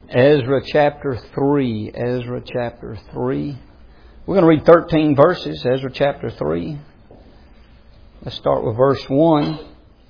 Ezra chapter 3. Ezra chapter 3. We're going to read 13 verses, Ezra chapter 3. Let's start with verse 1.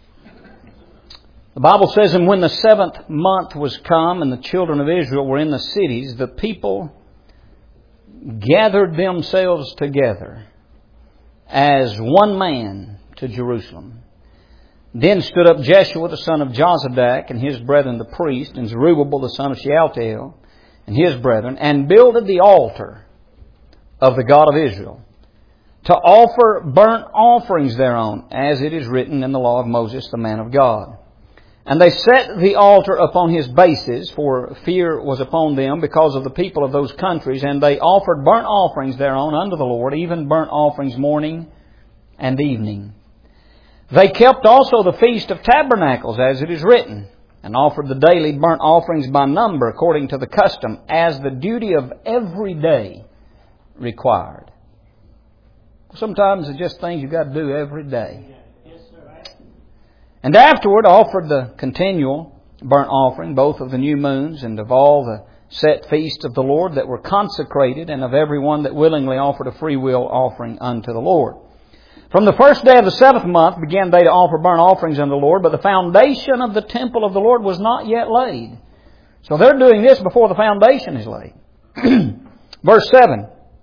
The Bible says, "And when the 7th month was come, and the children of Israel were in the cities, the people gathered themselves together as one man to Jerusalem. Then stood up Jeshua the son of Jozadak, and his brethren the priests, and Zerubbabel the son of Shealtiel, and his brethren, and builded the altar of the God of Israel, to offer burnt offerings thereon, as it is written in the law of Moses the man of God. And they set the altar upon his bases, for fear was upon them because of the people of those countries, and they offered burnt offerings thereon unto the Lord, even burnt offerings morning and evening. They kept also the Feast of Tabernacles, as it is written, and offered the daily burnt offerings by number, according to the custom, as the duty of every day required." Sometimes it's just things you've got to do every day. "And afterward offered the continual burnt offering, both of the new moons and of all the set feasts of the Lord that were consecrated, and of every one that willingly offered a freewill offering unto the Lord. From the first day of the 7th month began they to offer burnt offerings unto the Lord, but the foundation of the temple of the Lord was not yet laid." So they're doing this before the foundation is laid. Verse 7.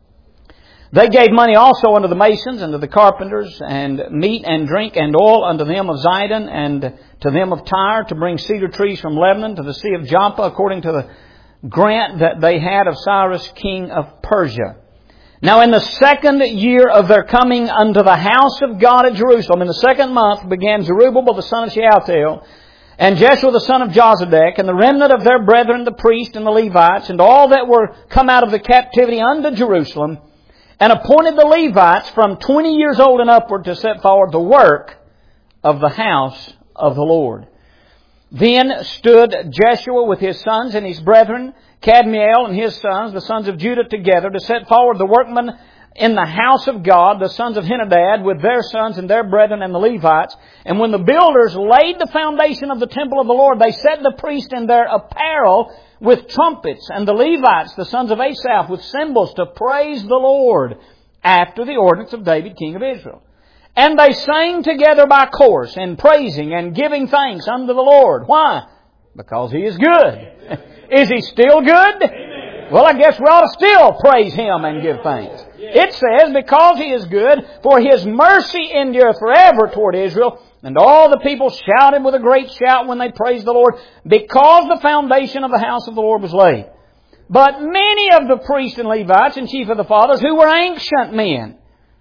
"They gave money also unto the masons and to the carpenters, and meat and drink and oil unto them of Zidon and to them of Tyre, to bring cedar trees from Lebanon to the sea of Joppa, according to the grant that they had of Cyrus king of Persia. Now in the 2nd year of their coming unto the house of God at Jerusalem, in the 2nd month, began Zerubbabel the son of Shealtiel, and Jeshua the son of Jozadak, and the remnant of their brethren, the priests and the Levites, and all that were come out of the captivity unto Jerusalem, and appointed the Levites from 20 years old and upward to set forward the work of the house of the Lord. Then stood Jeshua with his sons and his brethren, Kadmiel and his sons, the sons of Judah, together to set forward the workmen in the house of God, the sons of Henadad, with their sons and their brethren and the Levites. And when the builders laid the foundation of the temple of the Lord, they set the priests in their apparel with trumpets, and the Levites, the sons of Asaph, with cymbals, to praise the Lord, after the ordinance of David, king of Israel. And they sang together by course, in praising and giving thanks unto the Lord." Why? Because He is good. Is He still good? Amen. Well, I guess we ought to still praise Him and give thanks. It says, "Because He is good, for His mercy endureth forever toward Israel." And all the people shouted with a great shout when they praised the Lord, because the foundation of the house of the Lord was laid. But many of the priests and Levites and chief of the fathers, who were ancient men,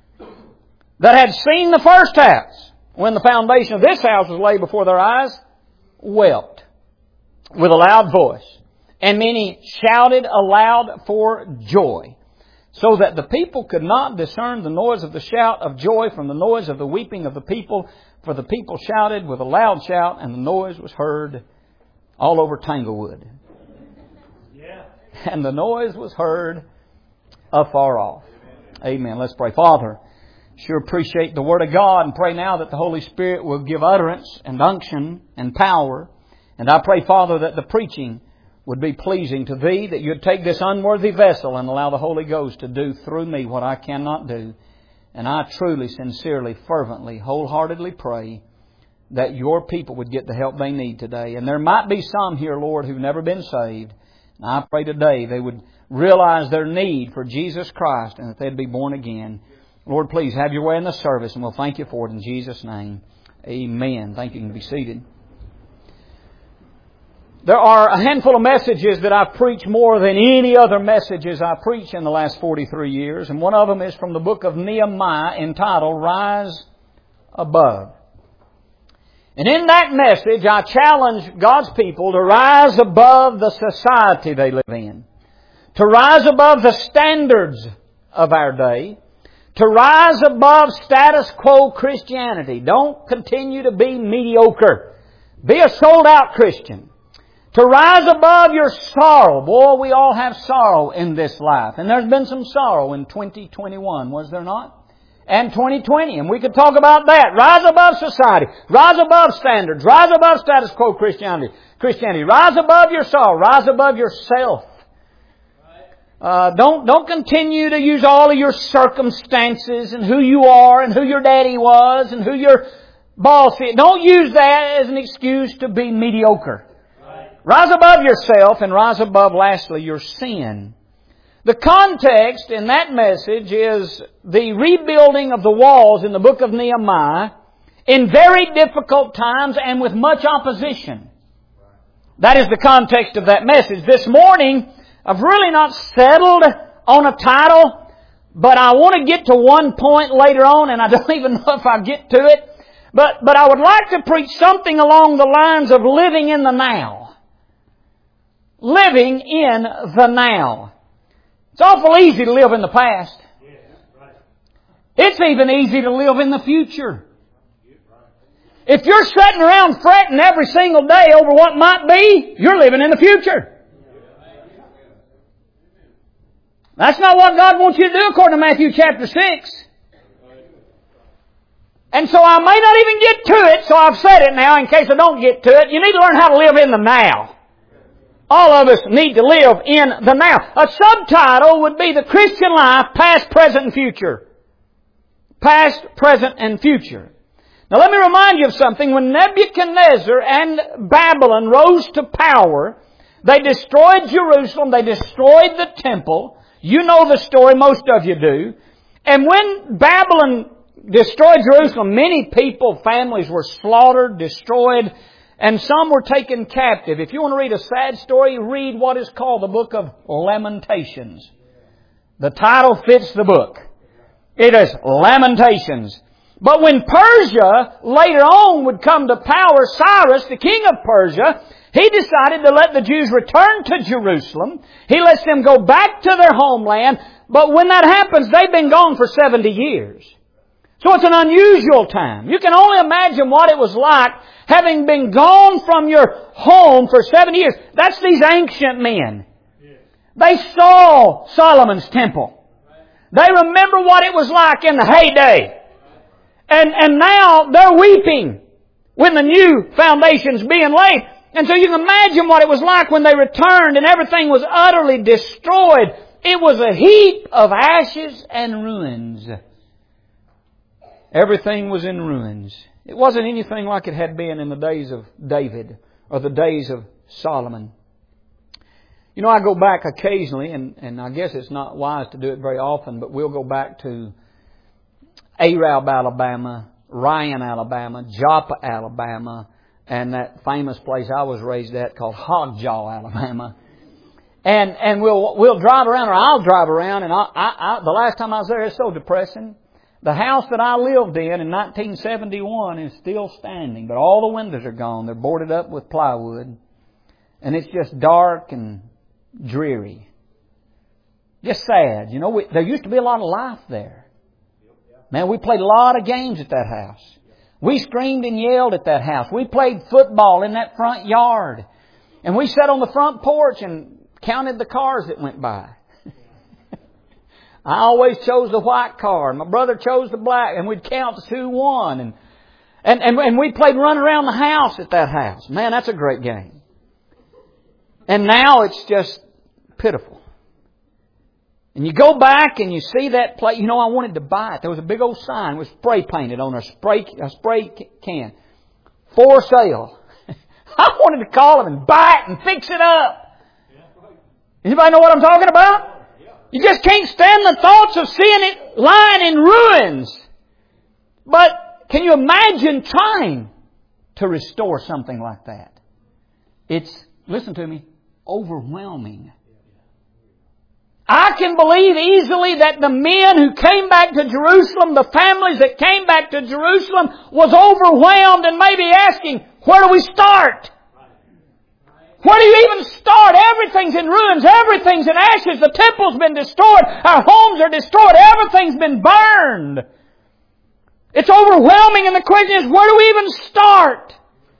that had seen the first house, when the foundation of this house was laid before their eyes, wept with a loud voice. And many shouted aloud for joy, so that the people could not discern the noise of the shout of joy from the noise of the weeping of the people. For the people shouted with a loud shout, and the noise was heard all over Tanglewood. And the noise was heard afar off. Amen. Let's pray. Father, sure appreciate the Word of God, and pray now that the Holy Spirit will give utterance and unction and power. And I pray, Father, that the preaching would be pleasing to Thee, that You'd take this unworthy vessel and allow the Holy Ghost to do through me what I cannot do. And I truly, sincerely, fervently, wholeheartedly pray that Your people would get the help they need today. And there might be some here, Lord, who've never been saved. And I pray today they would realize their need for Jesus Christ and that they'd be born again. Lord, please have Your way in the service, and we'll thank You for it in Jesus' name. Amen. Thank you. You can be seated. There are a handful of messages that I've preached more than any other messages I preached in the last 43 years. And one of them is from the book of Nehemiah, entitled Rise Above. And in that message, I challenge God's people to rise above the society they live in, to rise above the standards of our day, to rise above status quo Christianity. Don't continue to be mediocre. Be a sold-out Christian. To rise above your sorrow. Boy, we all have sorrow in this life. And there's been some sorrow in 2021, was there not? and 2020. And we could talk about that. Rise above society. Rise above standards. Rise above status quo Christianity. Rise above your sorrow. Rise above yourself. Don't continue to use all of your circumstances and who you are and who your daddy was and who your boss is. Don't use that as an excuse to be mediocre. Rise above yourself and rise above, lastly, your sin. The context in that message is the rebuilding of the walls in the book of Nehemiah in very difficult times and with much opposition. That is the context of that message. This morning, I've really not settled on a title, but I want to get to one point later on, and I don't even know if I'll get to it. But I would like to preach something along the lines of living in the now. Living in the now. It's awful easy to live in the past. It's even easy to live in the future. If you're sitting around fretting every single day over what might be, you're living in the future. That's not what God wants you to do according to Matthew chapter 6. And so I may not even get to it, so I've said it now in case I don't get to it. You need to learn how to live in the now. All of us need to live in the now. A subtitle would be The Christian Life, Past, Present, and Future. Past, present, and future. Now let me remind you of something. When Nebuchadnezzar and Babylon rose to power, they destroyed Jerusalem, they destroyed the temple. You know the story, most of you do. And when Babylon destroyed Jerusalem, many people, families were slaughtered, destroyed, and some were taken captive. If you want to read a sad story, read what is called the book of Lamentations. The title fits the book. It is Lamentations. But when Persia later on would come to power, Cyrus, the king of Persia, he decided to let the Jews return to Jerusalem. He lets them go back to their homeland. But when that happens, they've been gone for 70 years. So it's an unusual time. You can only imagine what it was like having been gone from your home for 70 years. That's these ancient men. They saw Solomon's temple. They remember what it was like in the heyday. And now they're weeping when the new foundation's being laid. And so you can imagine what it was like when they returned and everything was utterly destroyed. It was a heap of ashes and ruins. Everything was in ruins. It wasn't anything like it had been in the days of David or the days of Solomon. You know, I go back occasionally, and I guess it's not wise to do it very often, but we'll go back to Arab, Alabama, Ryan, Alabama, Joppa, Alabama, and that famous place I was raised at called Hogjaw, Alabama. And we'll drive around, or I'll drive around, and the last time I was there, it's so depressing. The house that I lived in 1971 is still standing, but all the windows are gone. They're boarded up with plywood. And it's just dark and dreary. Just sad. You know, there used to be a lot of life there. Man, we played a lot of games at that house. We screamed and yelled at that house. We played football in that front yard. And we sat on the front porch and counted the cars that went by. I always chose the white car, and my brother chose the black, and we'd count to who won. And we played run around the house at that house. Man, that's a great game. And now it's just pitiful. And you go back and you see that place. You know, I wanted to buy it. There was a big old sign. It was spray painted on a spray can. For sale. I wanted to call them and buy it and fix it up. Anybody know what I'm talking about? You just can't stand the thoughts of seeing it lying in ruins. But can you imagine trying to restore something like that? It's, listen to me, overwhelming. I can believe easily that the men who came back to Jerusalem, the families that came back to Jerusalem, was overwhelmed and maybe asking, where do we start? Where do you even start? Everything's in ruins. Everything's in ashes. The temple's been destroyed. Our homes are destroyed. Everything's been burned. It's overwhelming, and the question is, where do we even start?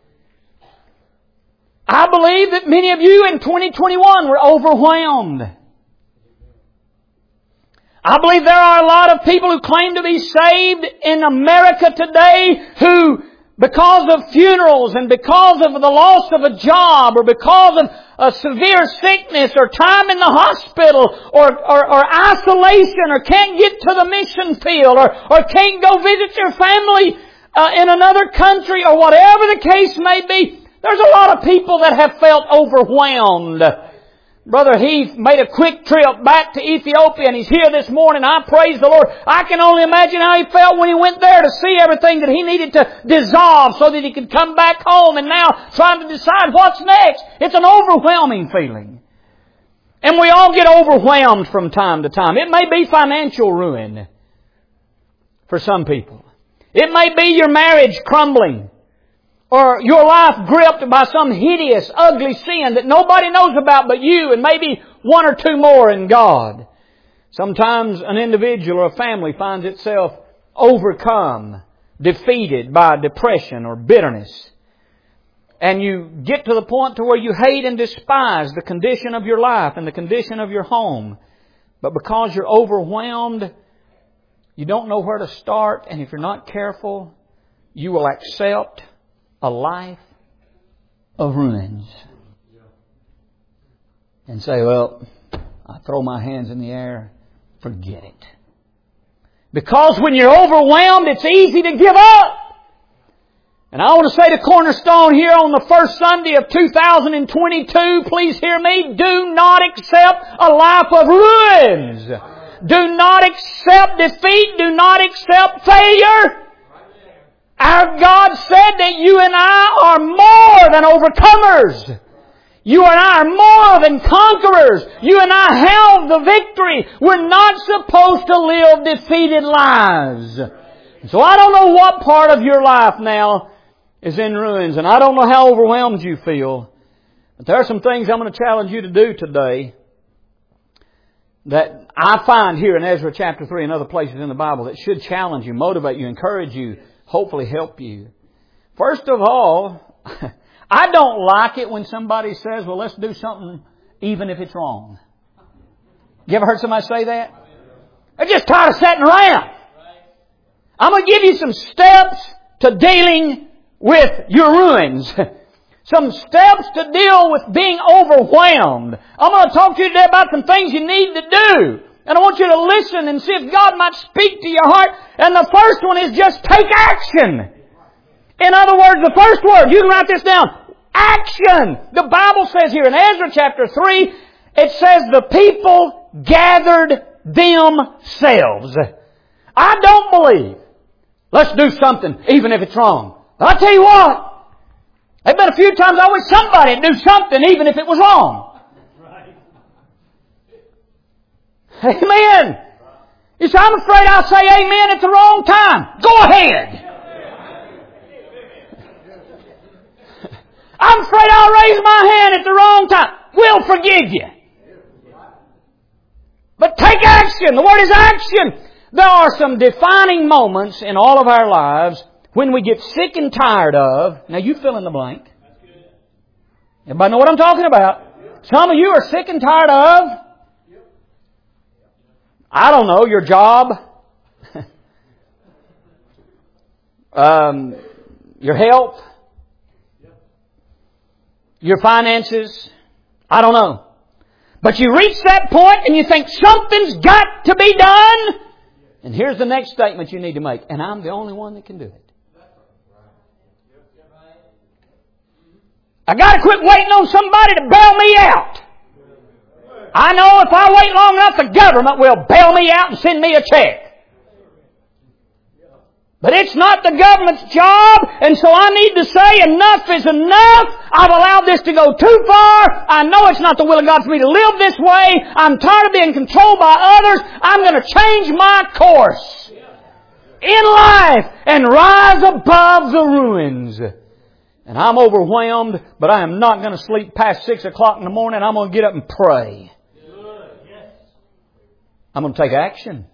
I believe that many of you in 2021 were overwhelmed. I believe there are a lot of people who claim to be saved in America today who, because of funerals and because of the loss of a job or because of a severe sickness or time in the hospital or isolation or can't get to the mission field or can't go visit their family in another country or whatever the case may be, there's a lot of people that have felt overwhelmed. Brother Heath made a quick trip back to Ethiopia and he's here this morning. I praise the Lord. I can only imagine how he felt when he went there to see everything that he needed to dissolve so that he could come back home and now trying to decide what's next. It's an overwhelming feeling. And we all get overwhelmed from time to time. It may be financial ruin for some people. It may be your marriage crumbling. Or your life gripped by some hideous, ugly sin that nobody knows about but you and maybe one or two more in God. Sometimes an individual or a family finds itself overcome, defeated by depression or bitterness. And you get to the point to where you hate and despise the condition of your life and the condition of your home. But because you're overwhelmed, you don't know where to start. And if you're not careful, you will accept a life of ruins. And say, well, I throw my hands in the air, forget it. Because when you're overwhelmed, it's easy to give up. And I want to say to Cornerstone here on the first Sunday of 2022, please hear me, do not accept a life of ruins. Do not accept defeat. Do not accept failure. Our God said that you and I are more than overcomers. You and I are more than conquerors. You and I have the victory. We're not supposed to live defeated lives. So I don't know what part of your life now is in ruins, and I don't know how overwhelmed you feel. But there are some things I'm going to challenge you to do today that I find here in Ezra chapter 3 and other places in the Bible that should challenge you, motivate you, encourage you, hopefully help you. First of all, I don't like it when somebody says, well, let's do something even if it's wrong. You ever heard somebody say that? They're just tired of sitting around. I'm going to give you some steps to dealing with your ruins. Some steps to deal with being overwhelmed. I'm going to talk to you today about some things you need to do. And I want you to listen and see if God might speak to your heart. And the first one is just take action. In other words, the first word, you can write this down. Action. The Bible says here in Ezra chapter 3, it says the people gathered themselves. I don't believe, let's do something even if it's wrong. But I'll tell you what, there have been a few times I wish somebody would do something even if it was wrong. Amen. You say, I'm afraid I'll say amen at the wrong time. Go ahead. I'm afraid I'll raise my hand at the wrong time. We'll forgive you. But take action. The word is action. There are some defining moments in all of our lives when we get sick and tired of. Now you fill in the blank. Everybody know what I'm talking about? Some of you are sick and tired of, I don't know, your job, your health, your finances. I don't know. But you reach that point and you think something's got to be done. And here's the next statement you need to make. And I'm the only one that can do it. I got to quit waiting on somebody to bail me out. I know if I wait long enough, the government will bail me out and send me a check. But it's not the government's job, and so I need to say enough is enough. I've allowed this to go too far. I know it's not the will of God for me to live this way. I'm tired of being controlled by others. I'm going to change my course in life and rise above the ruins. And I'm overwhelmed, but I am not going to sleep past 6 o'clock in the morning. I'm going to get up and pray. I'm going to take action.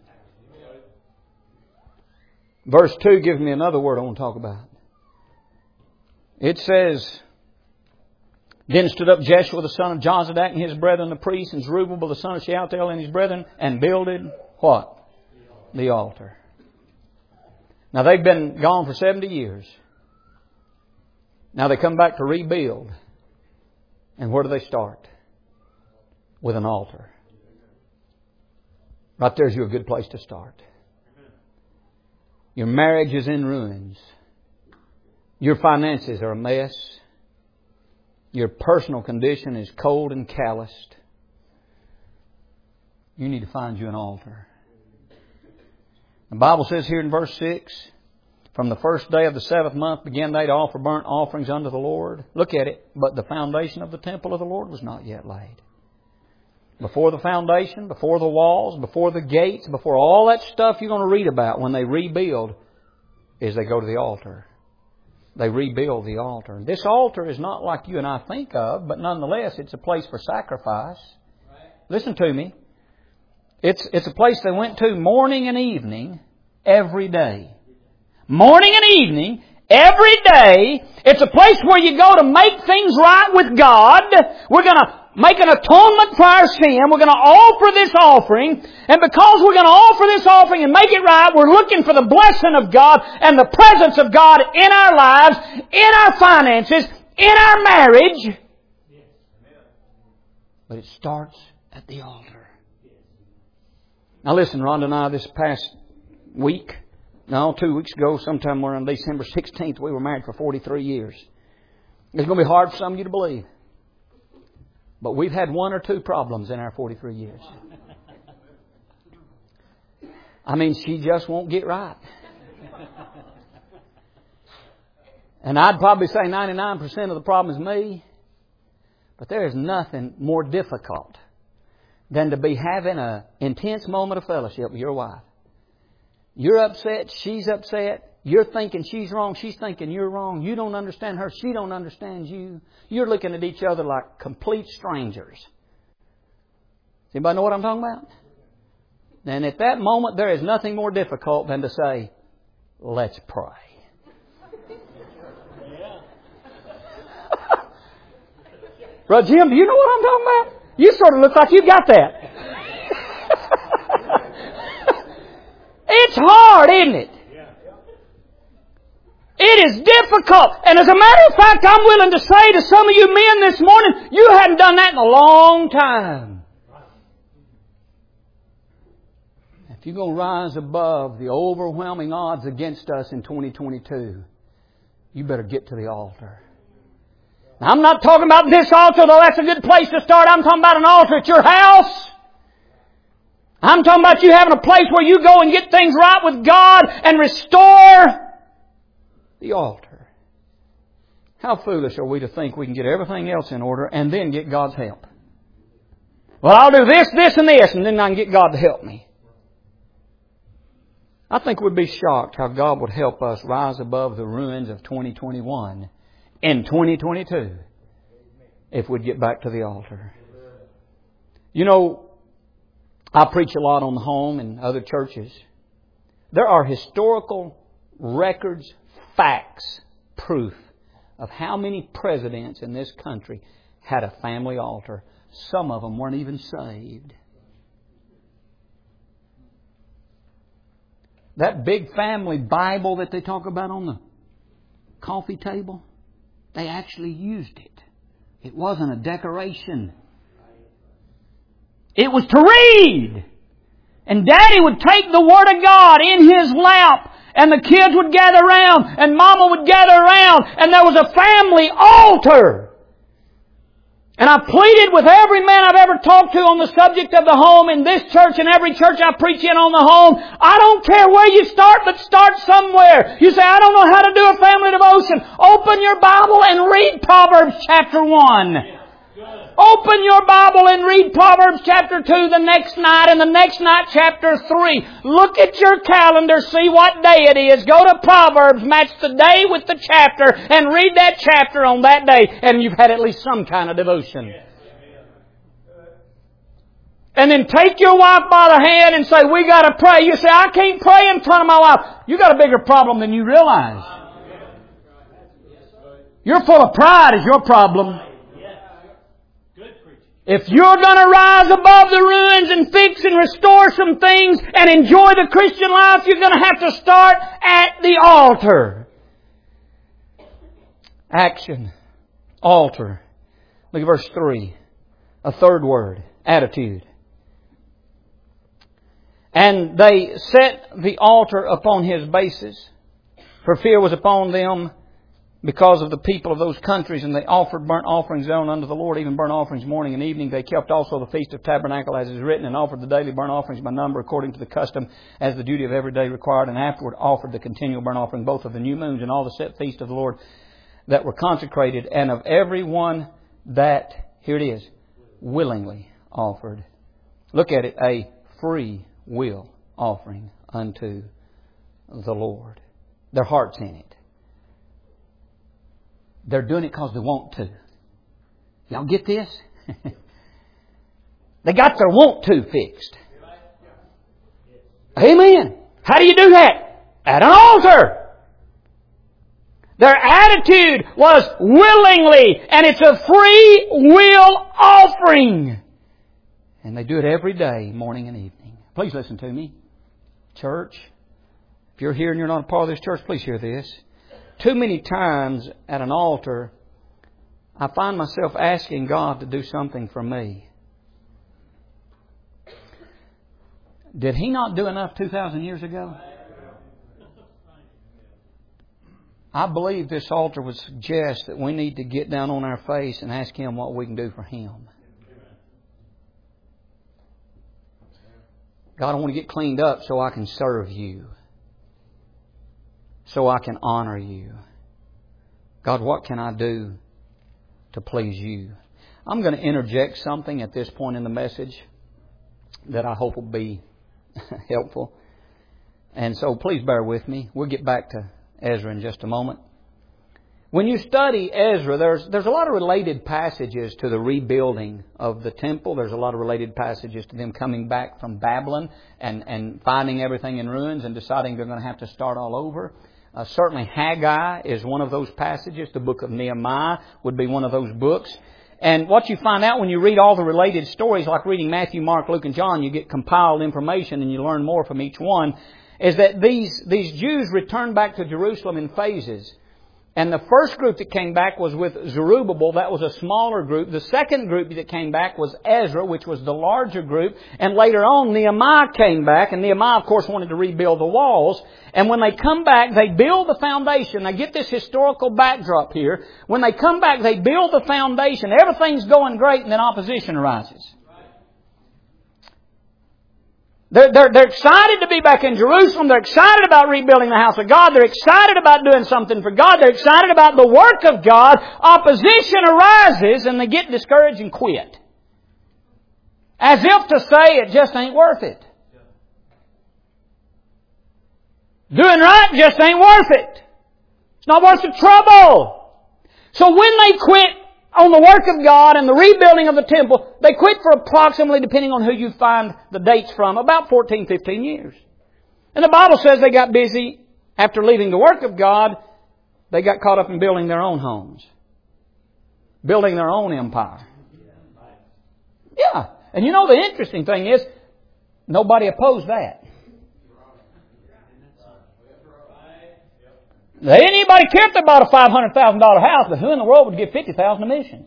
Verse 2 gives me another word I want to talk about. It says, Then stood up Jeshua the son of Jozadak and his brethren the priests, and Zerubbabel the son of Shealtiel and his brethren, and builded What? The altar. Now they've been gone for 70 years. Now they come back to rebuild. And where do they start? With an altar. Right there's you a good place to start. Your marriage is in ruins. Your finances are a mess. Your personal condition is cold and calloused. You need to find you an altar. The Bible says here in verse 6, from the first day of the 7th month began they to offer burnt offerings unto the Lord. Look at it. But the foundation of the temple of the Lord was not yet laid. Before the foundation, before the walls, before the gates, before all that stuff you're going to read about when they rebuild, is they go to the altar. They rebuild the altar. This altar is not like you and I think of, but nonetheless it's a place for sacrifice. Listen to me. It's a place they went to morning and evening every day. Morning and evening, every day. It's a place where you go to make things right with God. We're going to make an atonement for our sin. We're going to offer this offering. And because we're going to offer this offering and make it right, we're looking for the blessing of God and the presence of God in our lives, in our finances, in our marriage. But it starts at the altar. Now listen, Rhonda and I this past week, 2 weeks ago, sometime around December 16th, we were married for 43 years. It's going to be hard for some of you to believe. But we've had 1 or 2 problems in our 43 years. I mean, she just won't get right. And I'd probably say 99% of the problem is me. But there is nothing more difficult than to be having an intense moment of fellowship with your wife. You're upset, she's upset. You're thinking she's wrong, she's thinking you're wrong. You don't understand her, she don't understand you. You're looking at each other like complete strangers. Does anybody know what I'm talking about? And at that moment, there is nothing more difficult than to say, let's pray. Brother Jim, do you know what I'm talking about? You sort of look like you got that. It's hard, isn't it? It is difficult. And as a matter of fact, I'm willing to say to some of you men this morning, you hadn't done that in a long time. If you're going to rise above the overwhelming odds against us in 2022, you better get to the altar. Now, I'm not talking about this altar, though that's a good place to start. I'm talking about an altar at your house. I'm talking about you having a place where you go and get things right with God and restore the altar. How foolish are we to think we can get everything else in order and then get God's help? Well, I'll do this, this, and this, and then I can get God to help me. I think we'd be shocked how God would help us rise above the ruins of 2021 in 2022 if we'd get back to the altar. You know, I preach a lot on the home in other churches. There are historical records, facts, proof of how many presidents in this country had a family altar. Some of them weren't even saved. That big family Bible that they talk about on the coffee table, they actually used it. It wasn't a decoration. It was to read. And Daddy would take the Word of God in his lap, and the kids would gather around, and Mama would gather around, and there was a family altar. And I pleaded with every man I've ever talked to on the subject of the home in this church and every church I preach in on the home. I don't care where you start, but start somewhere. You say, I don't know how to do a family devotion. Open your Bible and read Proverbs chapter 1. Open your Bible and read Proverbs chapter 2 the next night, and the next night chapter 3. Look at your calendar, see what day it is. Go to Proverbs, match the day with the chapter, and read that chapter on that day, and you've had at least some kind of devotion. And then take your wife by the hand and say, we got to pray. You say, I can't pray in front of my wife. You got a bigger problem than you realize. You're full of pride is your problem. If you're going to rise above the ruins and fix and restore some things and enjoy the Christian life, you're going to have to start at the altar. Action. Altar. Look at verse 3. A third word. Attitude. And they set the altar upon his bases, for fear was upon them because of the people of those countries, and they offered burnt offerings thereon unto the Lord, even burnt offerings morning and evening. They kept also the Feast of Tabernacle as is written, and offered the daily burnt offerings by number according to the custom as the duty of every day required, and afterward offered the continual burnt offering both of the new moons and all the set feasts of the Lord that were consecrated, and of every one that, here it is, willingly offered. Look at it, a free will offering unto the Lord. Their heart's in it. They're doing it because they want to. Y'all get this? They got their want to fixed. Amen. How do you do that? At an altar. Their attitude was willingly, and it's a free will offering. And they do it every day, morning and evening. Please listen to me. Church, if you're here and you're not a part of this church, please hear this. Too many times at an altar, I find myself asking God to do something for me. Did He not do enough 2,000 years ago? I believe this altar would suggest that we need to get down on our face and ask Him what we can do for Him. God, I want to get cleaned up so I can serve You. So I can honor You. God, what can I do to please You? I'm going to interject something at this point in the message that I hope will be helpful. And so please bear with me. We'll get back to Ezra in just a moment. When you study Ezra, there's a lot of related passages to the rebuilding of the temple. There's a lot of related passages to them coming back from Babylon and finding everything in ruins and deciding they're going to have to start all over. Certainly Haggai is one of those passages. The book of Nehemiah would be one of those books. And what you find out when you read all the related stories, like reading Matthew, Mark, Luke, and John, you get compiled information and you learn more from each one, is that these Jews returned back to Jerusalem in phases. And the first group that came back was with Zerubbabel. That was a smaller group. The second group that came back was Ezra, which was the larger group. And later on, Nehemiah came back. And Nehemiah, of course, wanted to rebuild the walls. And when they come back, they build the foundation. Now get this historical backdrop here. When they come back, they build the foundation. Everything's going great, and then opposition arises. They're excited to be back in Jerusalem. They're excited about rebuilding the house of God. They're excited about doing something for God. They're excited about the work of God. Opposition arises and they get discouraged and quit. As if to say it just ain't worth it. Doing right just ain't worth it. It's not worth the trouble. So when they quit on the work of God and the rebuilding of the temple, they quit for approximately, depending on who you find the dates from, about 14, 15 years. And the Bible says they got busy after leaving the work of God. They got caught up in building their own homes. Building their own empire. Yeah. And you know the interesting thing is, nobody opposed that. Anybody care if they bought a $500,000 house, but who in the world would give $50,000 to missions?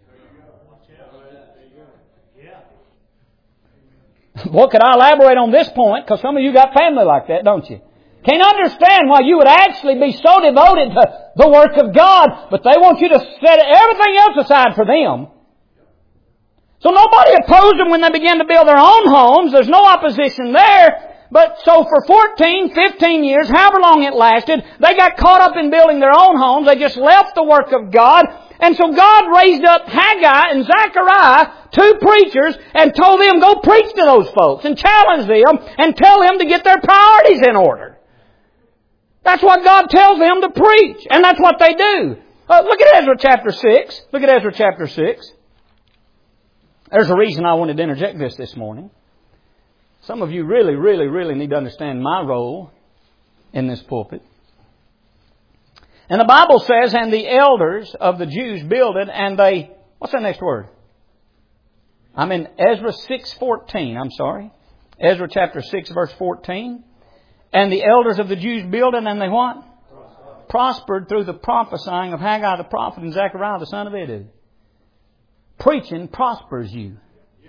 What could I elaborate on this point? Because some of you got family like that, don't you? Can't understand why you would actually be so devoted to the work of God, but they want you to set everything else aside for them. So nobody opposed them when they began to build their own homes. There's no opposition there. But so for 14, 15 years, however long it lasted, they got caught up in building their own homes. They just left the work of God. And so God raised up Haggai and Zechariah, two preachers, and told them, go preach to those folks and challenge them and tell them to get their priorities in order. That's what God tells them to preach. And that's what they do. Look at Ezra chapter 6. Look at Ezra chapter 6. There's a reason I wanted to interject this morning. Some of you really need to understand my role in this pulpit. And the Bible says, and the elders of the Jews builded, and they, what's that next word? I'm in Ezra 6:14. I'm sorry. Ezra chapter 6 verse 14. And the elders of the Jews builded, and they what? Prospered through the prophesying of Haggai the prophet and Zechariah the son of Iddo. Preaching prospers you.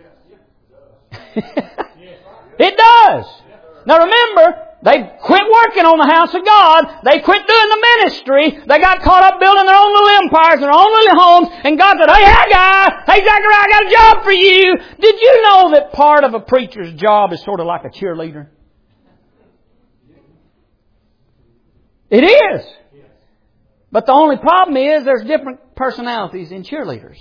It does. Now remember, they quit working on the house of God. They quit doing the ministry. They got caught up building their own little empires, their own little homes. And God said, hey Haggai, hey Zechariah, I got a job for you. Did you know that part of a preacher's job is sort of like a cheerleader? It is. But the only problem is there's different personalities in cheerleaders.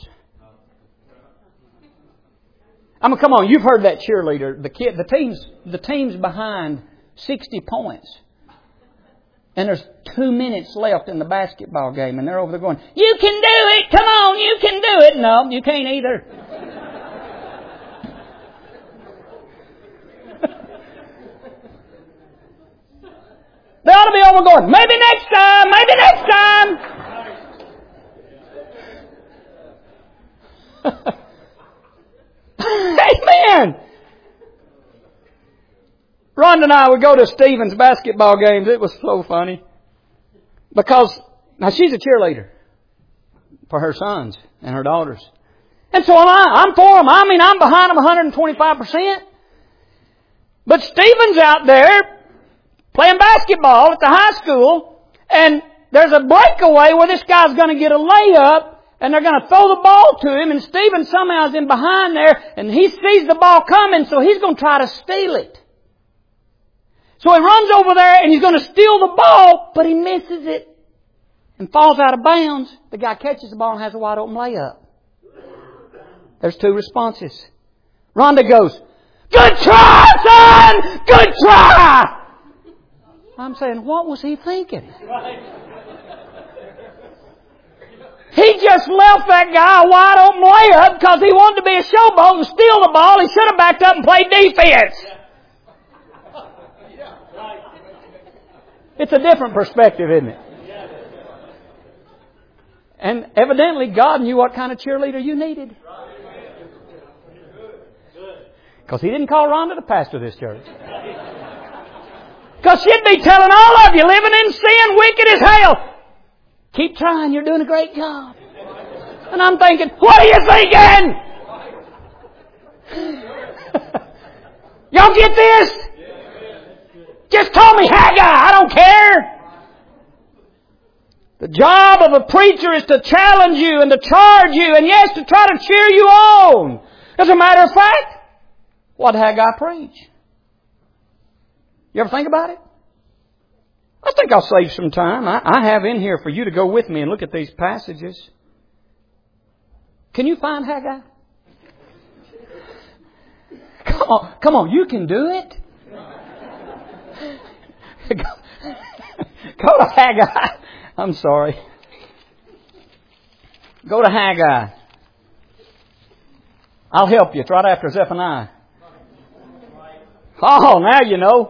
I mean, come on, you've heard that cheerleader. The team's behind 60 points. And there's 2 minutes left in the basketball game, and they're over there going, you can do it! Come on, you can do it! No, you can't either. They ought to be over going, maybe next time, maybe next time. Amen. Rhonda and I would go to Stephen's basketball games. It was so funny. Because, now she's a cheerleader for her sons and her daughters. And so am I. I'm for them. I mean, I'm behind them 125%. But Stephen's out there playing basketball at the high school, and there's a breakaway where this guy's going to get a layup, and they're going to throw the ball to him, and Stephen somehow is in behind there, and he sees the ball coming, so he's going to try to steal it. So he runs over there, and he's going to steal the ball, but he misses it and falls out of bounds. The guy catches the ball and has a wide open layup. There's 2 responses. Rhonda goes, good try, son! Good try! I'm saying, what was he thinking? He just left that guy a wide open layup because he wanted to be a showboat and steal the ball. He should have backed up and played defense. It's a different perspective, isn't it? And evidently God knew what kind of cheerleader you needed. Because He didn't call Rhonda to pastor this church. Because she'd be telling all of you living in sin, wicked as hell, keep trying, you're doing a great job. And I'm thinking, what are you thinking? Y'all get this? Just call me Haggai, I don't care. The job of a preacher is to challenge you and to charge you, and yes, to try to cheer you on. As a matter of fact, what did Haggai preach? You ever think about it? I think I'll save some time. I have in here for you to go with me and look at these passages. Can you find Haggai? Come on, you can do it. Go to Haggai. I'm sorry. Go to Haggai. I'll help you. It's right after Zephaniah. Oh, now you know.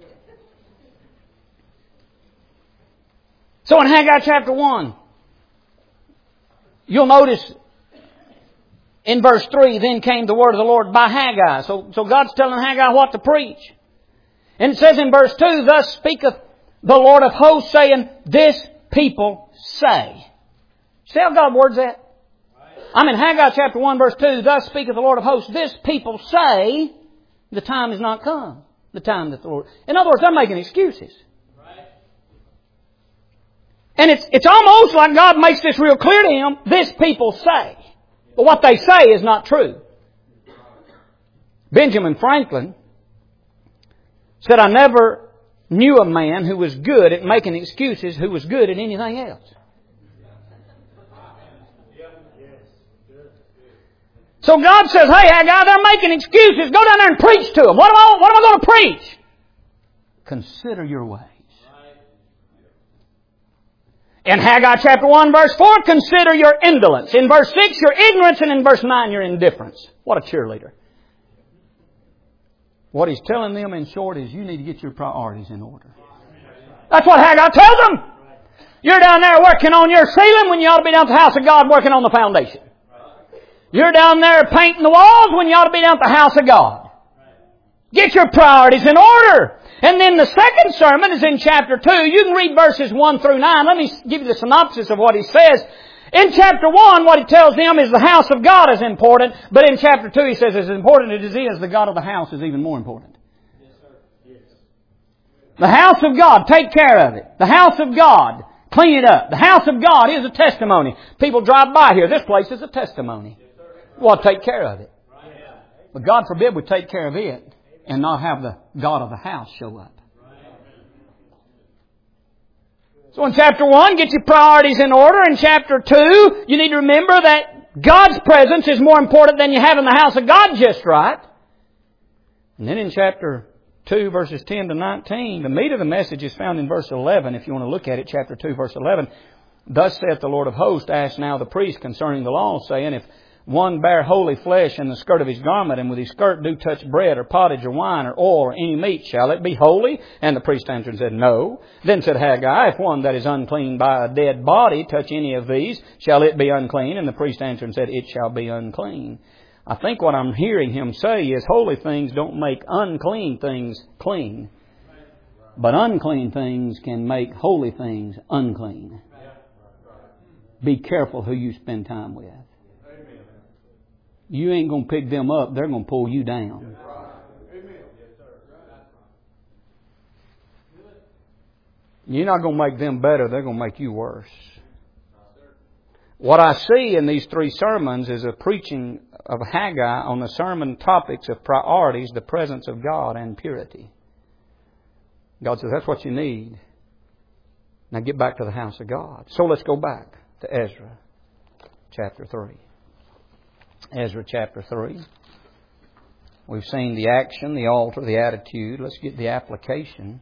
So in Haggai chapter 1, you'll notice in verse 3, then came the word of the Lord by Haggai. So God's telling Haggai what to preach. And it says in verse 2, thus speaketh the Lord of hosts, saying, this people say. See how God words that? I'm in Haggai chapter 1 verse 2, thus speaketh the Lord of hosts, this people say, the time is not come. The time that the Lord... In other words, they're making excuses. And it's almost like God makes this real clear to him. This people say. But what they say is not true. Benjamin Franklin said, I never knew a man who was good at making excuses who was good at anything else. So God says, hey Haggai, they're making excuses. Go down there and preach to them. What am I going to preach? Consider your ways. In Haggai chapter 1 verse 4, consider your indolence. In verse 6, your ignorance. And in verse 9, your indifference. What a cheerleader. What he's telling them in short is you need to get your priorities in order. That's what Haggai tells them. You're down there working on your ceiling when you ought to be down at the house of God working on the foundation. You're down there painting the walls when you ought to be down at the house of God. Get your priorities in order. And then the second sermon is in chapter 2. You can read verses 1 through 9. Let me give you the synopsis of what he says. In chapter 1, what he tells them is the house of God is important. But in chapter 2, he says as important as it is, the God of the house is even more important. The house of God, take care of it. The house of God, clean it up. The house of God is a testimony. People drive by here. This place is a testimony. Well, take care of it. But God forbid we take care of it and not have the God of the house show up. So in chapter 1, get your priorities in order. In chapter 2, you need to remember that God's presence is more important than you have in the house of God just right. And then in chapter 2, verses 10 to 19, the meat of the message is found in verse 11. If you want to look at it, chapter 2, verse 11. Thus saith the Lord of hosts, ask now the priest concerning the law, saying, if one bear holy flesh in the skirt of his garment, and with his skirt do touch bread, or pottage, or wine, or oil, or any meat, shall it be holy? And the priest answered and said, no. Then said Haggai, if one that is unclean by a dead body touch any of these, shall it be unclean? And the priest answered and said, it shall be unclean. I think what I'm hearing him say is holy things don't make unclean things clean. But unclean things can make holy things unclean. Be careful who you spend time with. You ain't going to pick them up. They're going to pull you down. You're not going to make them better. They're going to make you worse. What I see in these 3 sermons is a preaching of Haggai on the sermon topics of priorities, the presence of God, and purity. God says, that's what you need. Now get back to the house of God. So let's go back to Ezra chapter 3. Ezra chapter 3. We've seen the action, the altar, the attitude. Let's get the application.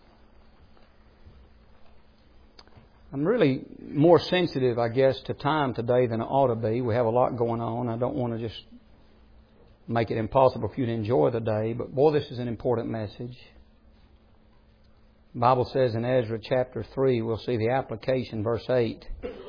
I'm really more sensitive, I guess, to time today than I ought to be. We have a lot going on. I don't want to just make it impossible for you to enjoy the day. But boy, this is an important message. The Bible says in Ezra chapter 3, we'll see the application, verse 8.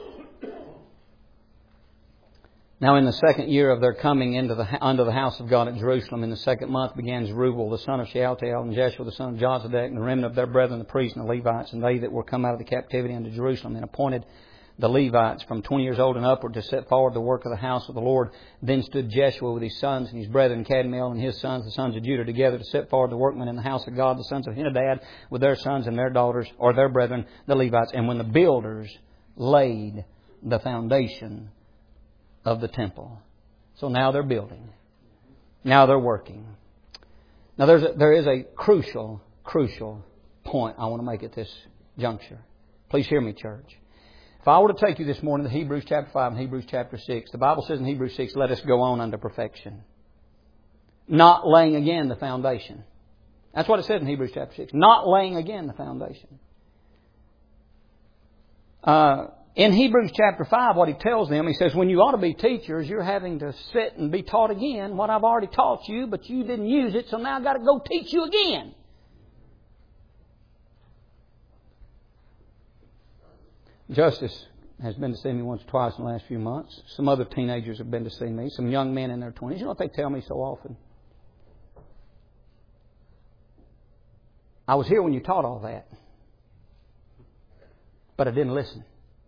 Now in the 2nd year of their coming unto the house of God at Jerusalem, in the 2nd month began Zerubbabel the son of Shealtiel, and Jeshua the son of Jozadak, and the remnant of their brethren, the priests and the Levites, and they that were come out of the captivity unto Jerusalem, and appointed the Levites from 20 years old and upward to set forward the work of the house of the Lord. Then stood Jeshua with his sons and his brethren, Kadmiel and his sons, the sons of Judah, together to set forward the workmen in the house of God, the sons of Henadad, with their sons and their daughters, or their brethren, the Levites. And when the builders laid the foundation of the temple. So now they're building. Now they're working. Now there is a crucial point I want to make at this juncture. Please hear me, church. If I were to take you this morning to Hebrews chapter 5 and Hebrews chapter 6, the Bible says in Hebrews 6, let us go on unto perfection. Not laying again the foundation. That's what it said in Hebrews chapter 6. Not laying again the foundation. In Hebrews chapter 5, what he tells them, he says, when you ought to be teachers, you're having to sit and be taught again what I've already taught you, but you didn't use it, so now I've got to go teach you again. Justice has been to see me once or twice in the last few months. Some other teenagers have been to see me. Some young men in their 20s. You know what they tell me so often? I was here when you taught all that, but I didn't listen.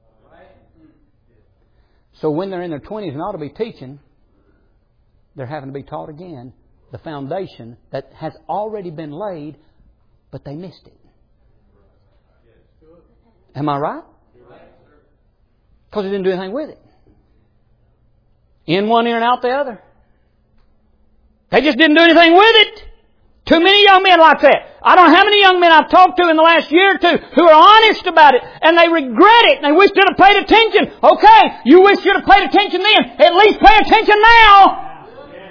So when they're in their 20s and ought to be teaching, they're having to be taught again the foundation that has already been laid, but they missed it. Am I right? Because they didn't do anything with it. In one ear and out the other. They just didn't do anything with it. Too many young men like that. I don't know how many young men I've talked to in the last year or two who are honest about it and they regret it and they wish they'd have paid attention. Okay, you wish you'd have paid attention then. At least pay attention now.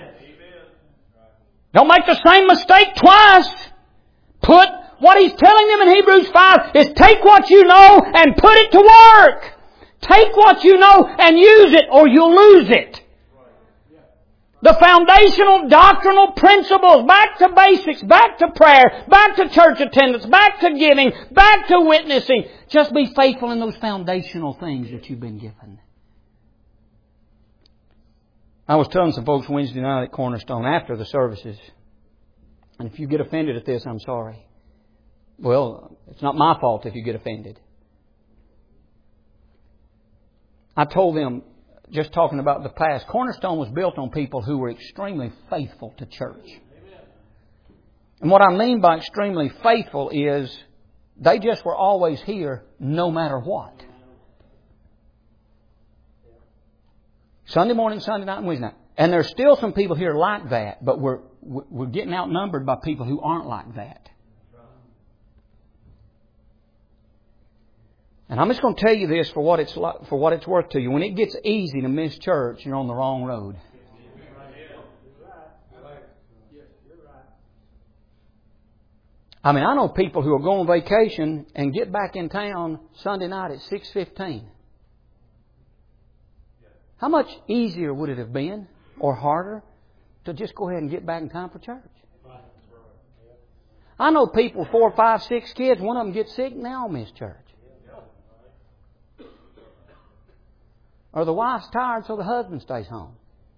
Don't make the same mistake twice. Put what he's telling them in Hebrews 5 is take what you know and put it to work. Take what you know and use it or you'll lose it. The foundational doctrinal principles, back to basics, back to prayer, back to church attendance, back to giving, back to witnessing. Just be faithful in those foundational things that you've been given. I was telling some folks Wednesday night at Cornerstone after the services, and if you get offended at this, I'm sorry. Well, it's not my fault if you get offended. I told them, just talking about the past, Cornerstone was built on people who were extremely faithful to church. And what I mean by extremely faithful is they just were always here no matter what. Sunday morning, Sunday night, and Wednesday night. And there's still some people here like that, but we're getting outnumbered by people who aren't like that. And I'm just going to tell you this for what it's worth to you. When it gets easy to miss church, you're on the wrong road. I mean, I know people who will go on vacation and get back in town Sunday night at 6:15. How much easier would it have been, or harder, to just go ahead and get back in time for church? I know people, 4, 5, 6 kids, one of them gets sick and they all miss church. Or the wife's tired so the husband stays home.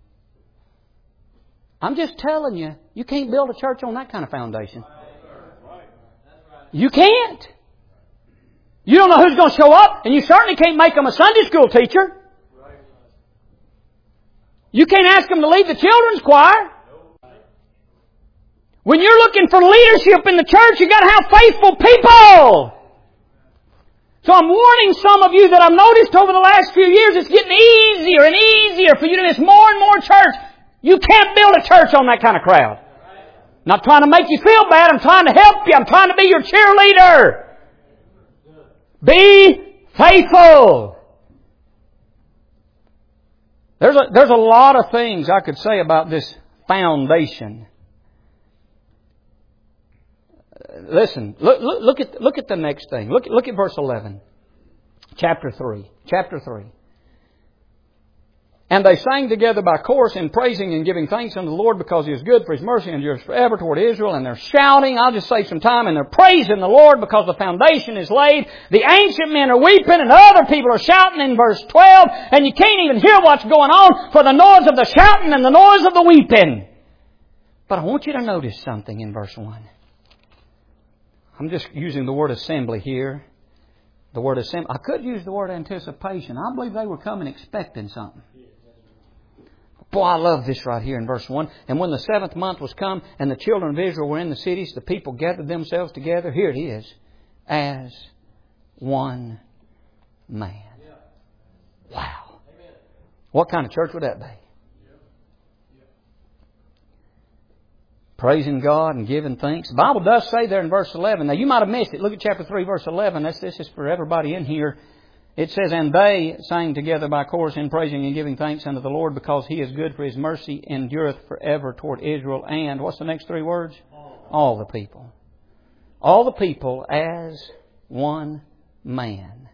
I'm just telling you, you can't build a church on that kind of foundation. You can't. You don't know who's going to show up, and you certainly can't make them a Sunday school teacher. You can't ask them to lead the children's choir. When you're looking for leadership in the church, you've got to have faithful people. So I'm warning some of you that I've noticed over the last few years, it's getting easier and easier for you to miss more and more church. You can't build a church on that kind of crowd. Not trying to make you feel bad. I'm trying to help you. I'm trying to be your cheerleader. Be faithful. There's a lot of things I could say about this foundation. Listen, look at the next thing. Look at verse 11. Chapter 3. And they sang together by chorus in praising and giving thanks unto the Lord because He is good, for His mercy endures forever toward Israel. And they're shouting, I'll just save some time, and they're praising the Lord because the foundation is laid. The ancient men are weeping and other people are shouting in verse 12. And you can't even hear what's going on for the noise of the shouting and the noise of the weeping. But I want you to notice something in verse 1. I'm just using the word assembly here. The word assembly. I could use the word anticipation. I believe they were coming expecting something. Boy, I love this right here in verse 1. And when the 7th month was come and the children of Israel were in the cities, the people gathered themselves together. Here it is. As one man. Wow. What kind of church would that be? Praising God and giving thanks. The Bible does say there in verse 11. Now you might have missed it. Look at chapter 3, verse 11. This is for everybody in here. It says, and they sang together by chorus in praising and giving thanks unto the Lord because He is good, for His mercy endureth forever toward Israel. And what's the next 3 words? All the people. All the people as one man.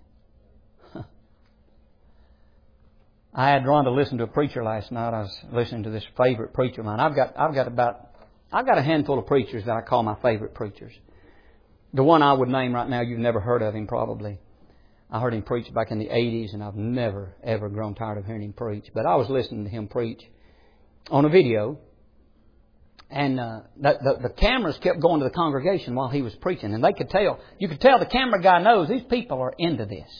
I had Rhonda listen to a preacher last night. I was listening to this favorite preacher of mine. I've got a handful of preachers that I call my favorite preachers. The one I would name right now, you've never heard of him probably. I heard him preach back in the 80s, and I've never, ever grown tired of hearing him preach. But I was listening to him preach on a video, and the cameras kept going to the congregation while he was preaching, and they could tell. You could tell the camera guy knows these people are into this.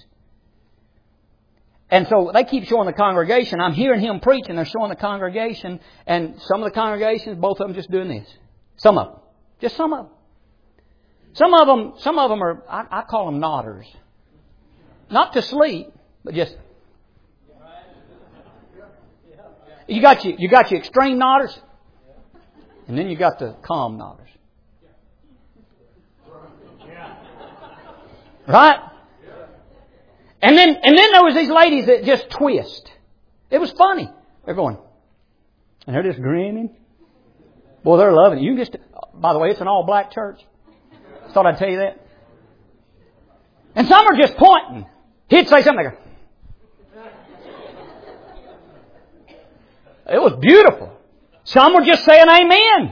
And so they keep showing the congregation. I'm hearing him preach, and they're showing the congregation, and some of the congregations, both of them just doing this. Some of them. Just some of them. Some of them are, I call them nodders. Not to sleep, but just... You got your extreme nodders, and then you got the calm nodders. Right? And then there was these ladies that just twist. It was funny. They're going, and they're just grinning. Boy, they're loving it. You can just, by the way, it's an all-black church. Thought I'd tell you that. And some are just pointing. He'd say something. They go. It was beautiful. Some were just saying amen.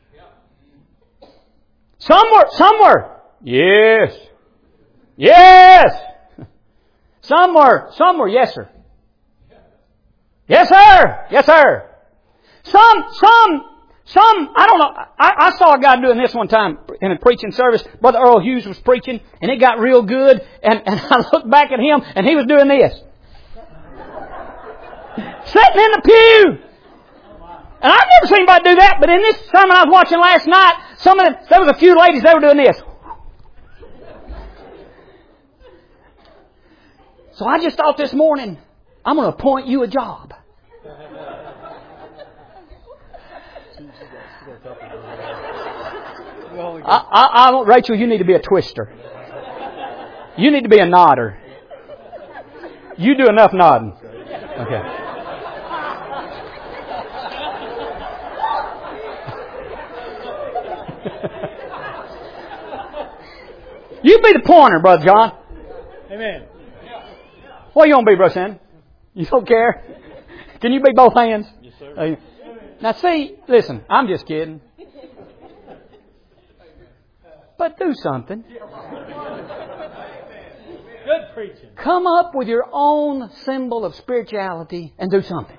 Some were, yes. Yes. Some were, yes, sir. Yes, sir. Yes, sir. Some, I don't know. I saw a guy doing this one time in a preaching service. Brother Earl Hughes was preaching, and it got real good. And I looked back at him, and he was doing this. Sitting in the pew. And I've never seen anybody do that, but in this sermon I was watching last night, there was a few ladies, they were doing this. So I just thought this morning, I'm going to appoint you a job. Rachel, you need to be a twister. You need to be a nodder. You do enough nodding. Okay. You be the pointer, Brother John. Amen. What you want to be, Brother Sam? You don't care? Can you be both hands? Yes, sir. Now see, listen, I'm just kidding. But do something. Good preaching. Come up with your own symbol of spirituality and do something.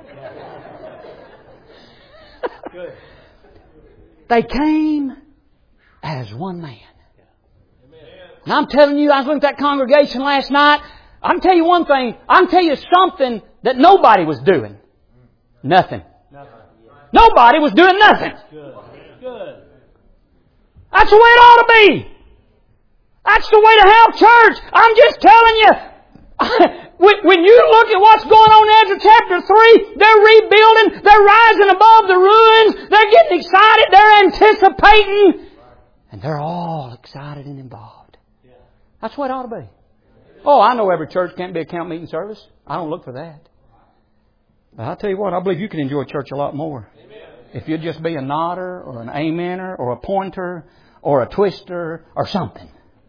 Good. They came as one man. And I'm telling you, I was looking at that congregation last night. I can tell you one thing. I can tell you something that nobody was doing. Nothing. Nobody was doing nothing. Good. Good. That's the way it ought to be. That's the way to have church. I'm just telling you. When you look at what's going on in Ezra chapter 3, they're rebuilding. They're rising above the ruins. They're getting excited. They're anticipating. And they're all excited and involved. That's what it ought to be. Oh, I know every church can't be a camp meeting service. I don't look for that. But I'll tell you what, I believe you can enjoy church a lot more. If you'd just be a nodder or an amener or a pointer or a twister or something.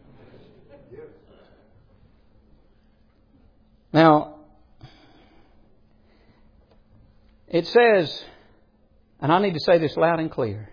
Now, it says, and I need to say this loud and clear.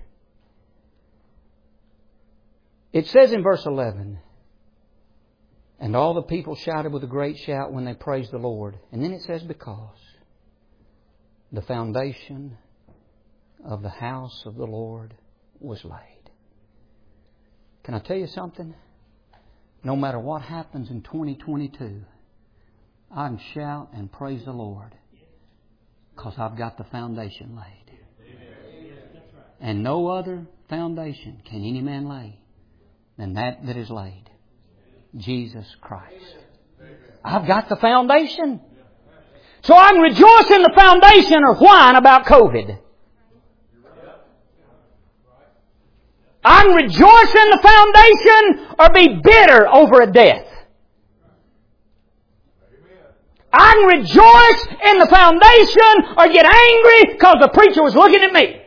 It says in verse 11, and all the people shouted with a great shout when they praised the Lord. And then it says, because the foundation of the house of the Lord was laid. Can I tell you something? No matter what happens in 2022, I can shout and praise the Lord because I've got the foundation laid. And no other foundation can any man lay than that is laid. Jesus Christ. I've got the foundation. So I can rejoice in the foundation or whine about COVID. I can rejoice in the foundation or be bitter over a death. I can rejoice in the foundation or get angry because the preacher was looking at me.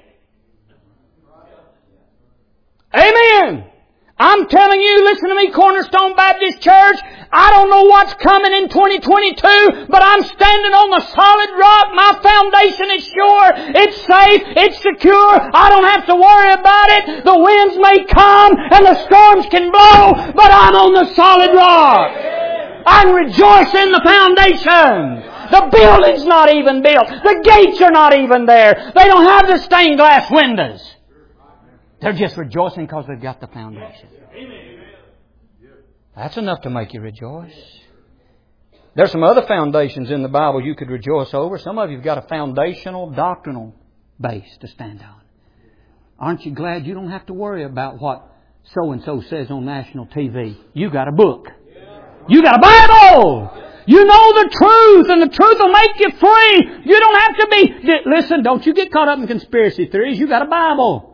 Amen. I'm telling you, listen to me, Cornerstone Baptist Church, I don't know what's coming in 2022, but I'm standing on the solid rock. My foundation is sure. It's safe. It's secure. I don't have to worry about it. The winds may come and the storms can blow, but I'm on the solid rock. I rejoice in the foundation. The building's not even built. The gates are not even there. They don't have the stained glass windows. They're just rejoicing because they've got the foundation. That's enough to make you rejoice. There's some other foundations in the Bible you could rejoice over. Some of you have got a foundational, doctrinal base to stand on. Aren't you glad you don't have to worry about what so-and-so says on national TV? You got a book. You got a Bible. You know the truth, and the truth will make you free. You don't have to be... Listen, don't you get caught up in conspiracy theories. You got a Bible.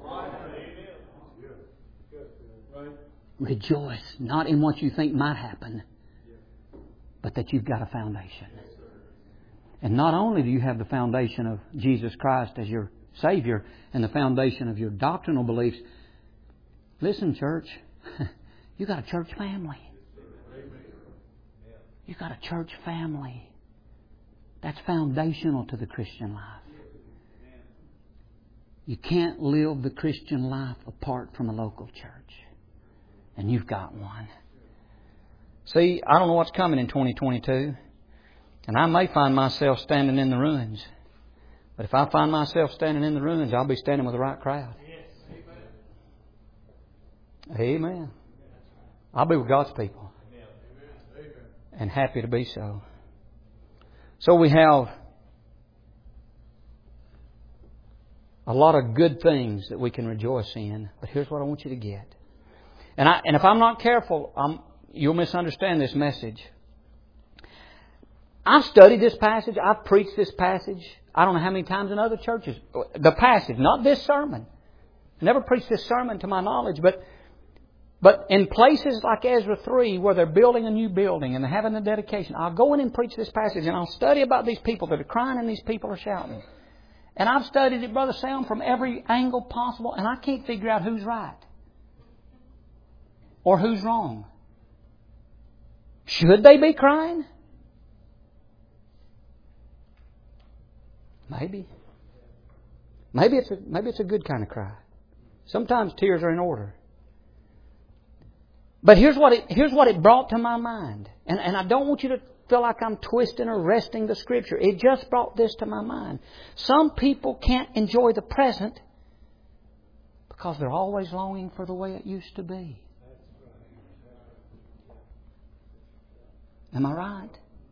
Rejoice, not in what you think might happen, but that you've got a foundation. And not only do you have the foundation of Jesus Christ as your Savior and the foundation of your doctrinal beliefs, listen, church, you've got a church family. You've got a church family. That's foundational to the Christian life. You can't live the Christian life apart from a local church. And you've got one. See, I don't know what's coming in 2022. And I may find myself standing in the ruins. But if I find myself standing in the ruins, I'll be standing with the right crowd. Amen. I'll be with God's people. And happy to be so. So we have a lot of good things that we can rejoice in. But here's what I want you to get. And if I'm not careful, you'll misunderstand this message. I've studied this passage. I've preached this passage. I don't know how many times in other churches. The passage, not this sermon. I never preached this sermon to my knowledge, but in places like Ezra 3 where they're building a new building and they're having a dedication, I'll go in and preach this passage and I'll study about these people that are crying and these people are shouting. And I've studied it, Brother Sam, from every angle possible, and I can't figure out who's right or who's wrong. Should they be crying? Maybe. Maybe it's a good kind of cry. Sometimes tears are in order. But here's what it brought to my mind. And I don't want you to feel like I'm twisting or wresting the Scripture. It just brought this to my mind. Some people can't enjoy the present because they're always longing for the way it used to be. Am I right?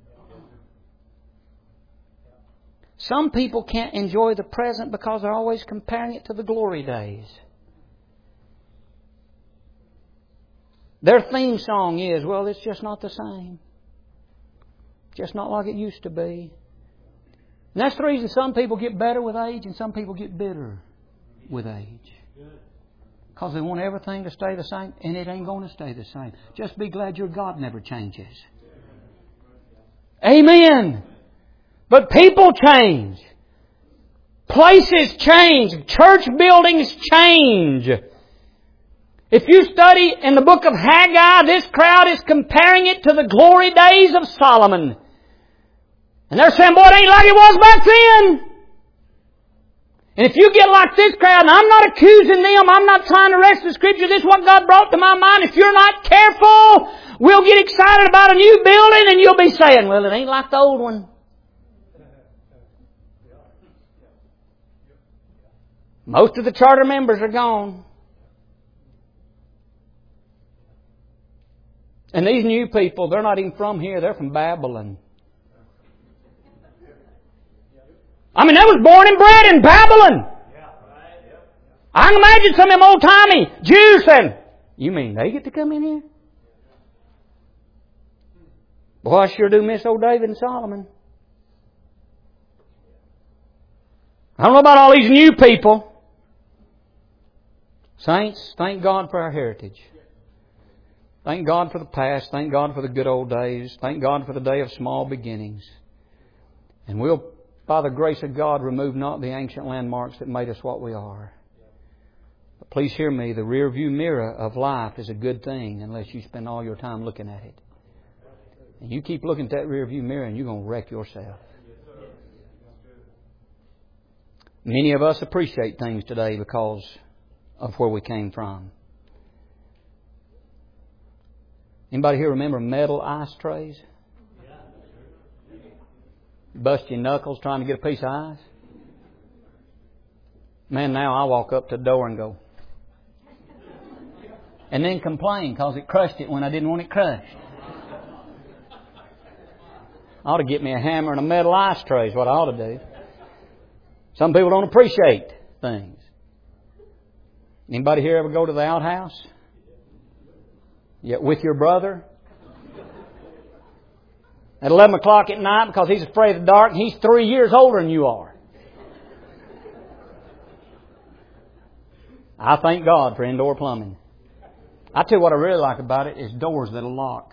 Some people can't enjoy the present because they're always comparing it to the glory days. Their theme song is, well, it's just not the same. Just not like it used to be. And that's the reason some people get better with age and some people get bitter with age. Because they want everything to stay the same, and it ain't going to stay the same. Just be glad your God never changes. Amen. But people change. Places change. Church buildings change. If you study in the book of Haggai, this crowd is comparing it to the glory days of Solomon. And they're saying, boy, it ain't like it was back then. And if you get like this crowd, and I'm not accusing them, I'm not trying to wrest the Scripture, this is what God brought to my mind. If you're not careful, we'll get excited about a new building and you'll be saying, well, it ain't like the old one. Most of the charter members are gone. And these new people, they're not even from here. They're from Babylon. I mean, they was born and bred in Babylon. I can imagine some of them old-timey Jews saying, you mean they get to come in here? Boy, I sure do miss old David and Solomon. I don't know about all these new people. Saints, thank God for our heritage. Thank God for the past. Thank God for the good old days. Thank God for the day of small beginnings. And we'll, by the grace of God, remove not the ancient landmarks that made us what we are. But please hear me, the rear view mirror of life is a good thing unless you spend all your time looking at it. And you keep looking at that rear view mirror and you're going to wreck yourself. Many of us appreciate things today because of where we came from. Anybody here remember metal ice trays? Bust your knuckles trying to get a piece of ice? Man, now I walk up to the door and go. And then complain because it crushed it when I didn't want it crushed. I ought to get me a hammer and a metal ice tray is what I ought to do. Some people don't appreciate things. Anybody here ever go to the outhouse? Yet with your brother? At 11 o'clock at night because he's afraid of the dark and he's 3 years older than you are. I thank God for indoor plumbing. I tell you what I really like about it is doors that'll lock.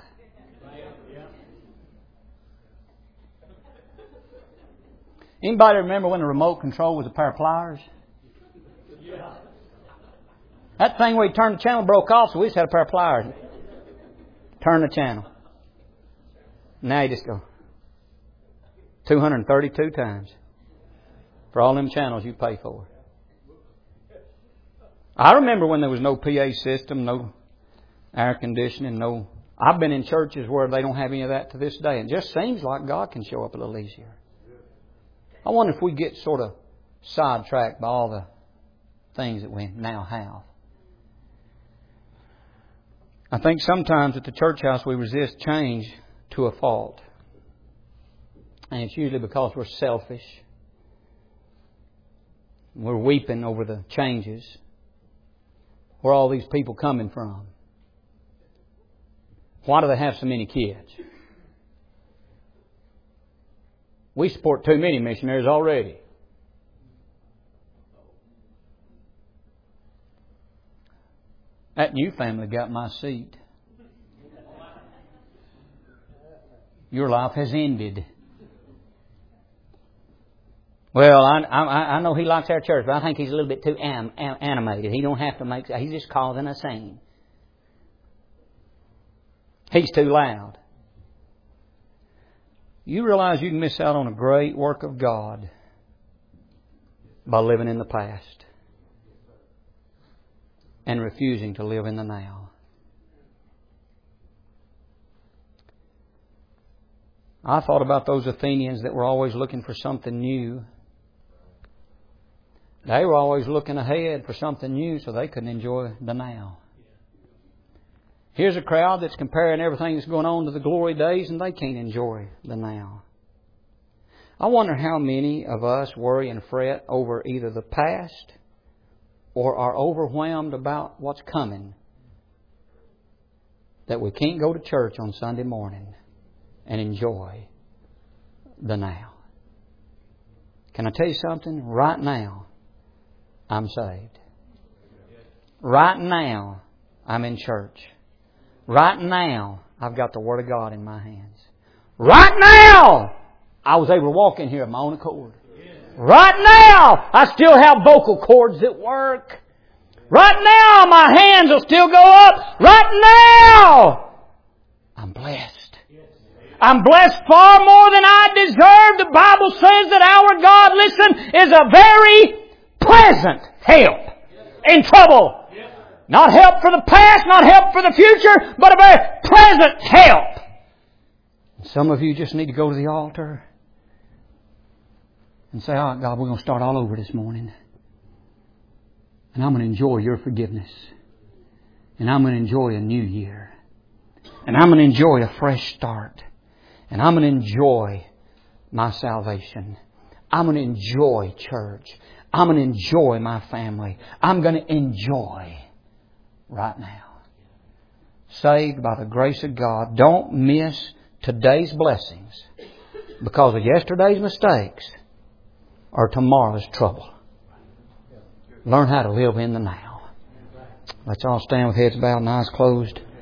Anybody remember when the remote control was a pair of pliers? That thing where you turn the channel broke off, so we just had a pair of pliers. Turn the channel. Now you just go 232 times for all them channels you pay for. I remember when there was no PA system, no air conditioning, no... I've been in churches where they don't have any of that to this day. It just seems like God can show up a little easier. I wonder if we get sort of sidetracked by all the things that we now have. I think sometimes at the church house we resist change to a fault. And it's usually because we're selfish. We're weeping over the changes. Where are all these people coming from? Why do they have so many kids? We support too many missionaries already. That new family got my seat. Your life has ended. Well, I know he likes our church, but I think he's a little bit too animated. He don't have to make... He's just causing a scene. He's too loud. You realize you can miss out on a great work of God by living in the past and refusing to live in the now. I thought about those Athenians that were always looking for something new. They were always looking ahead for something new so they couldn't enjoy the now. Here's a crowd that's comparing everything that's going on to the glory days and they can't enjoy the now. I wonder how many of us worry and fret over either the past or are overwhelmed about what's coming that we can't go to church on Sunday morning and enjoy the now. Can I tell you something? Right now, I'm saved. Right now, I'm in church. Right now, I've got the Word of God in my hands. Right now, I was able to walk in here of my own accord. Right now, I still have vocal cords that work. Right now, my hands will still go up. Right now, I'm blessed. I'm blessed far more than I deserve. The Bible says that our God, listen, is a very present help in trouble. Not help for the past, not help for the future, but a very present help. Some of you just need to go to the altar and say, "Oh, God, we're going to start all over this morning. And I'm going to enjoy your forgiveness. And I'm going to enjoy a new year. And I'm going to enjoy a fresh start. And I'm going to enjoy my salvation. I'm going to enjoy church. I'm going to enjoy my family. I'm going to enjoy right now." Saved by the grace of God. Don't miss today's blessings because of yesterday's mistakes or tomorrow's trouble. Learn how to live in the now. Let's all stand with heads bowed and eyes closed.